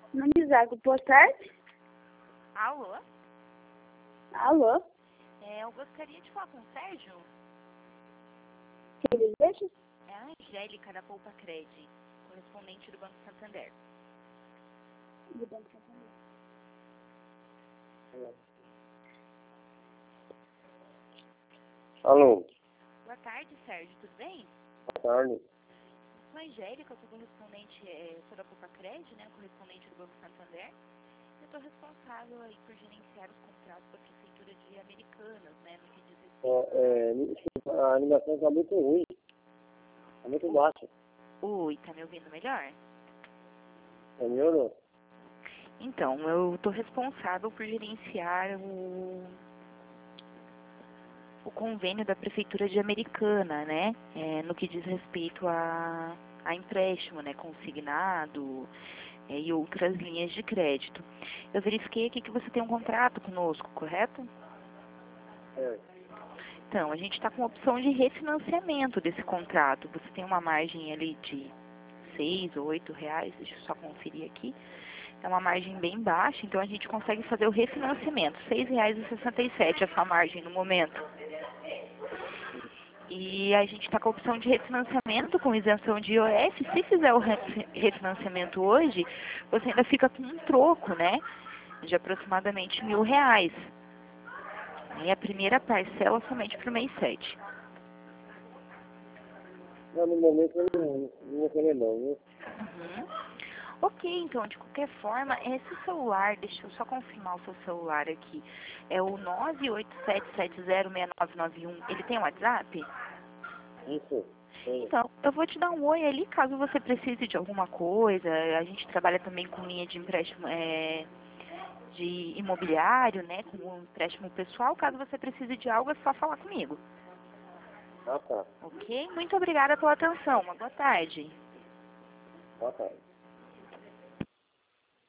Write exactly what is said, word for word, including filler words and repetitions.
Manizago, boa tarde. Alô? Alô? É, eu gostaria de falar com o Sérgio. Quem deseja? É a Angélica, da Poupa Cred, correspondente do Banco Santander. Do Banco Santander. Alô, Boa tarde, Sérgio, tudo bem? boa tarde. Eu sou a Angélica, eu sou correspondente, é, eu sou da Poupa Cred, né, correspondente do Banco Santander. Eu estou responsável aí por gerenciar os contratos da Prefeitura de Americanas, né, no que diz respeito É, é, a animação está muito ruim, está muito baixa. a... Oi, tá me ouvindo melhor? Melhorou? Então, eu estou responsável por gerenciar o, o convênio da Prefeitura de Americana, né? É, no que diz respeito a, a empréstimo, né? Consignado é, e outras linhas de crédito. Eu verifiquei aqui que você tem um contrato conosco, correto? É. Então, a gente está com a opção de refinanciamento desse contrato. Você tem uma margem ali de seis ou oito reais, deixa eu só conferir aqui. É uma margem bem baixa, então a gente consegue fazer o refinanciamento. seis reais e sessenta e sete centavos essa margem no momento. E a gente está com a opção de refinanciamento com isenção de I O F. Se fizer o re- refinanciamento hoje, você ainda fica com um troco, né? De aproximadamente mil reais. E a primeira parcela somente para o mês sete. Não, no momento eu não, não vou querer não, viu? Uhum. Ok, então, de qualquer forma, esse celular, deixa eu só confirmar o seu celular aqui, é o nove oito sete sete zero seis nove nove um, ele tem WhatsApp? Isso. Sim. Então, eu vou te dar um oi ali, caso você precise de alguma coisa, a gente trabalha também com linha de empréstimo é, de imobiliário, né, com um empréstimo pessoal, caso você precise de algo, é só falar comigo. Ah, tá. Ok? Muito obrigada pela atenção, uma boa tarde. Ah, tá.